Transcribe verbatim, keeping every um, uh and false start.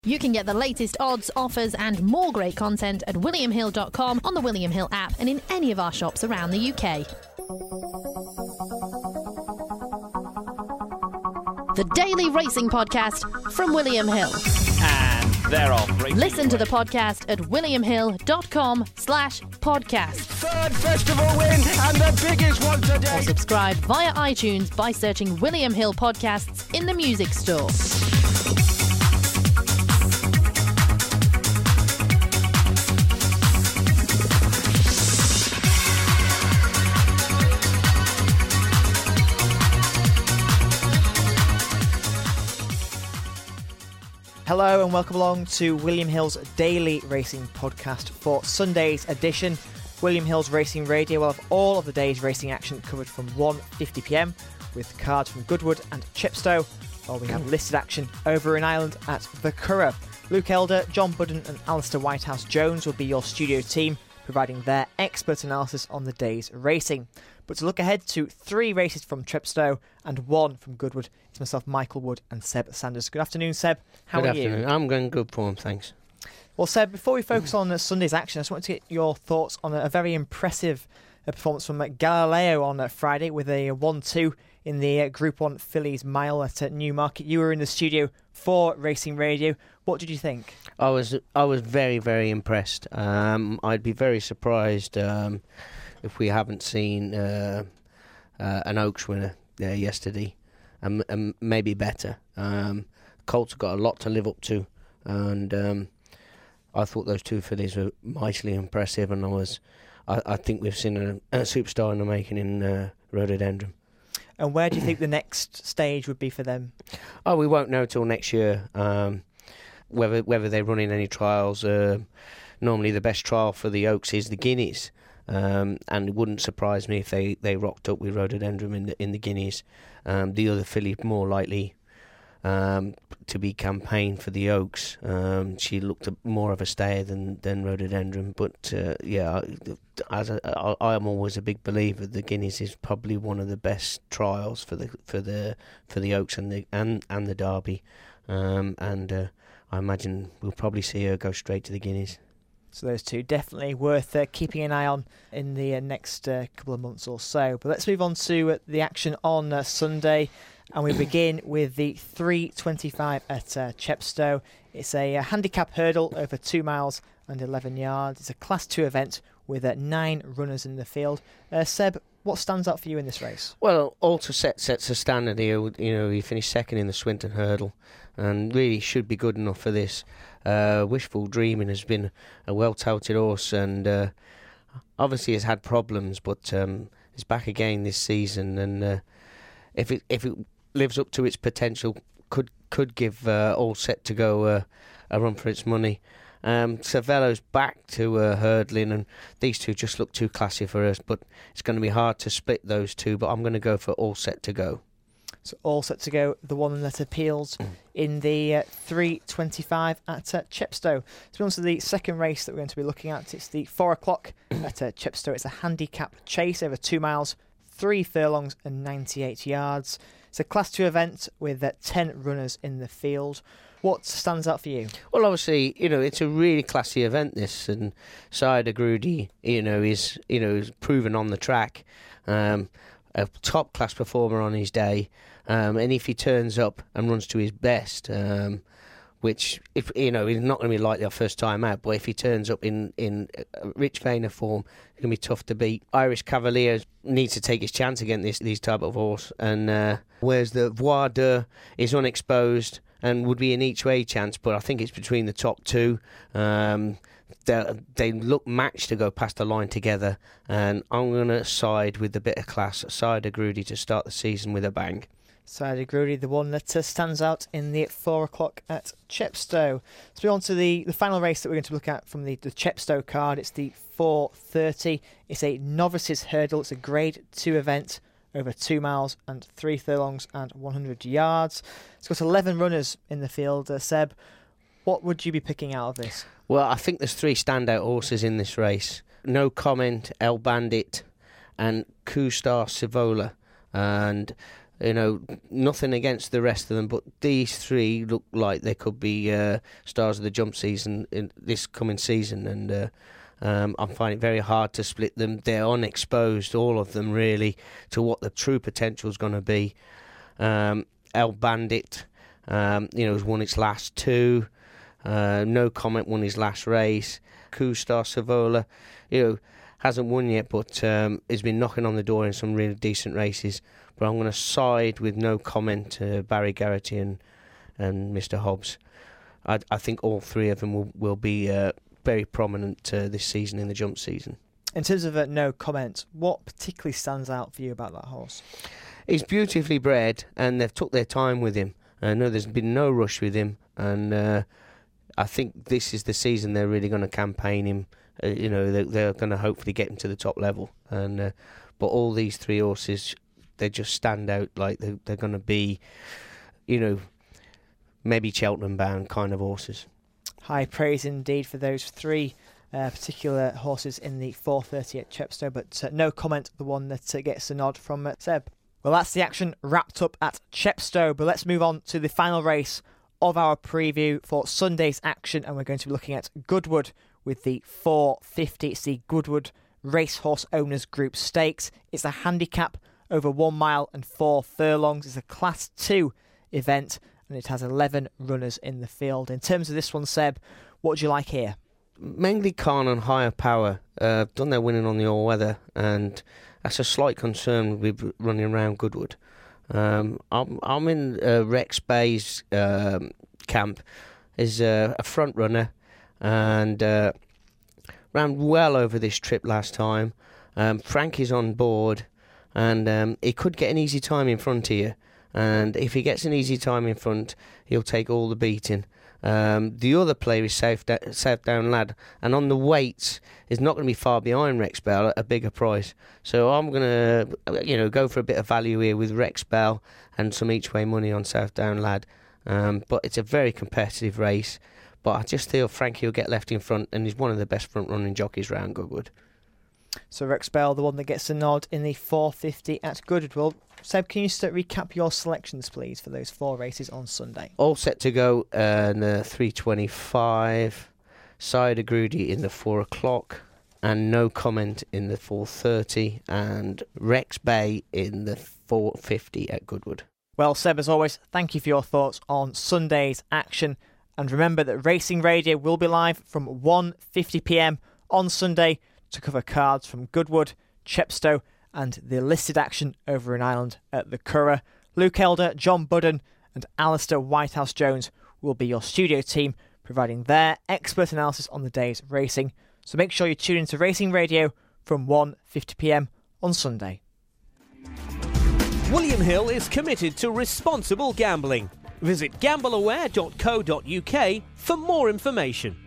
You can get the latest odds, offers and more great content at william hill dot com, on the William Hill app and in any of our shops around the U K. The Daily Racing Podcast from William Hill. And they're off. Listen to the podcast at william hill dot com slash podcast. Third festival win and the biggest one today. Or subscribe via iTunes by searching William Hill Podcasts in the music store. Hello and welcome along to William Hill's Daily Racing Podcast for Sunday's edition. William Hill's Racing Radio will have all of the day's racing action covered from one fifty p m with cards from Goodwood and Chepstow, while we have listed action over in Ireland at the Curragh. Luke Elder, John Budden and Alistair Whitehouse-Jones will be your studio team, providing their expert analysis on the day's racing. But to look ahead to three races from Chepstow and one from Goodwood, it's myself, Michael Wood and Seb Sanders. Good afternoon, Seb. How Good are afternoon. you? I'm going good form, thanks. Well, Seb, before we focus on uh, Sunday's action, I just wanted to get your thoughts on a, a very impressive uh, performance from uh, Galileo on uh, Friday with a one two in the uh, Group one Fillies Mile at uh, Newmarket. You were in the studio for Racing Radio. What did you think? I was I was very, very impressed. Um, I'd be very surprised um, if we haven't seen uh, uh, an Oaks winner uh, yesterday, and, and maybe better. Um, Colts have got a lot to live up to, and um, I thought those two fillies were mightily impressive, and I was, I, I think we've seen a, a superstar in the making in uh, Rhododendron. And where do you think the next stage would be for them? Oh, we won't know till next year. Um, whether whether they're running any trials. Uh, normally, the best trial for the Oaks is the Guineas, um, and it wouldn't surprise me if they, they rocked up with Rhododendron in the in the Guineas. Um, the other filly more likely um, to be campaigned for the Oaks. Um, she looked a, more of a stayer than than Rhododendron, but uh, yeah, as a, I, I am always a big believer, the Guineas is probably one of the best trials for the for the for the Oaks and the and and the Derby, um, and. Uh, I imagine we'll probably see her go straight to the Guineas. So those two definitely worth uh, keeping an eye on in the uh, next uh, couple of months or so. But let's move on to uh, the action on uh, Sunday, and we begin with the three twenty-five at uh, Chepstow. It's a uh, handicap hurdle over two miles and eleven yards. It's a Class two event with uh, nine runners in the field. Uh, Seb, what stands out for you in this race? Well, Alta Set sets a standard here. You know, he finished second in the Swinton Hurdle, and really should be good enough for this. Uh, Wishful Dreaming has been a well-touted horse, and uh, obviously has had problems, but um, is back again this season. And uh, if it if it lives up to its potential, could could give uh, All Set to go uh, a run for its money. Um, Cervello's back to uh, hurdling, and these two just look too classy for us, but it's going to be hard to split those two, but I'm going to go for All Set to go. So All Set to go, the one that appeals in the uh, three twenty-five at uh, Chepstow. To be honest, the second race that we're going to be looking at, it's the four o'clock at uh, Chepstow. It's a handicap chase over two miles, three furlongs and ninety-eight yards. It's a Class two event with uh, ten runners in the field. What stands out for you? Well, obviously, you know, it's a really classy event, this, and Cider Grudy, you know, is, you know, is proven on the track, um, a top-class performer on his day, um, and if he turns up and runs to his best, um, which, if you know, he's not going to be likely our first time out, but if he turns up in, in a rich vein of form, it's going to be tough to beat. Irish Cavalier needs to take his chance against this, these type of horse, and uh, whereas the Voir d'Eux is unexposed, and would be an each-way chance, but I think it's between the top two. Um, they, they look matched to go past the line together, and I'm going to side with the bit of class, Cider Grudy, to start the season with a bang. Cider Grudy, the one that uh, stands out in the four o'clock at Chepstow. So we're on to the, the final race that we're going to look at from the, the Chepstow card. It's the four thirty. It's a novices hurdle. It's a grade two event over two miles and three furlongs and one hundred yards. It's got eleven runners in the field. Uh, Seb, what would you be picking out of this? Well, I think there's three standout horses in this race. No Comment, El Bandit, and Kustar Sivola. And You know, nothing against the rest of them, but these three look like they could be uh, stars of the jump season in this coming season, and uh, um, I'm finding it very hard to split them. They're unexposed, all of them, really, to what the true potential is going to be. Um, El Bandit, um, you know, has won its last two. Uh, No Comment won his last race. Kustar Savola, you know, hasn't won yet, but um, has been knocking on the door in some really decent races. But I'm going to side with No Comment, uh, Barry Garrity and, and Mister Hobbs. I, I think all three of them will, will be uh, very prominent uh, this season in the jump season. In terms of uh, No Comment, what particularly stands out for you about that horse? He's beautifully bred, and they've took their time with him. I know there's been no rush with him, and uh, I think this is the season they're really going to campaign him. Uh, you know, they're, they're going to hopefully get him to the top level. And uh, but all these three horses, they just stand out like they're, they're going to be, you know, maybe Cheltenham-bound kind of horses. High praise indeed for those three uh, particular horses in the four thirty at Chepstow, but uh, No Comment, the one that uh, gets a nod from uh, Seb. Well, that's the action wrapped up at Chepstow, but let's move on to the final race of our preview for Sunday's action, and we're going to be looking at Goodwood with the four fifty. It's the Goodwood Racehorse Owners Group Stakes. It's a handicap over one mile and four furlongs. It's a Class two event, and it has eleven runners in the field. In terms of this one, Seb, what do you like here? Mainly Khan and Higher Power uh, done their winning on the all-weather, and that's a slight concern with running around Goodwood. Um, I'm, I'm in uh, Rex Bay's um, camp. Is uh, a front runner, and uh, ran well over this trip last time. Um, Frankie's on board, and um, he could get an easy time in front of you. And if he gets an easy time in front, he'll take all the beating. Um, the other player is South, da- South Down Lad, and on the weights is not going to be far behind Rex Bell at a bigger price. So I'm going to, you know, go for a bit of value here with Rex Bell and some each way money on South Down Lad. Um, but it's a very competitive race. But I just feel Frankie will get left in front, and he's one of the best front running jockeys round Goodwood. So Rex Bell, the one that gets a nod in the four fifty at Goodwood. Well, Seb, can you start recap your selections, please, for those four races on Sunday? All set to go, and uh, three twenty-five, Cider Grudy in the four o'clock, and No Comment in the four thirty, and Rex Bay in the four fifty at Goodwood. Well, Seb, as always, thank you for your thoughts on Sunday's action. And remember that Racing Radio will be live from one fifty p m on Sunday to cover cards from Goodwood, Chepstow, and the listed action over in Ireland at the Curragh. Luke Elder, John Budden, and Alistair Whitehouse-Jones will be your studio team, providing their expert analysis on the day's racing. So make sure you tune into Racing Radio from one fifty p m on Sunday. William Hill is committed to responsible gambling. Visit gamble aware dot co dot u k for more information.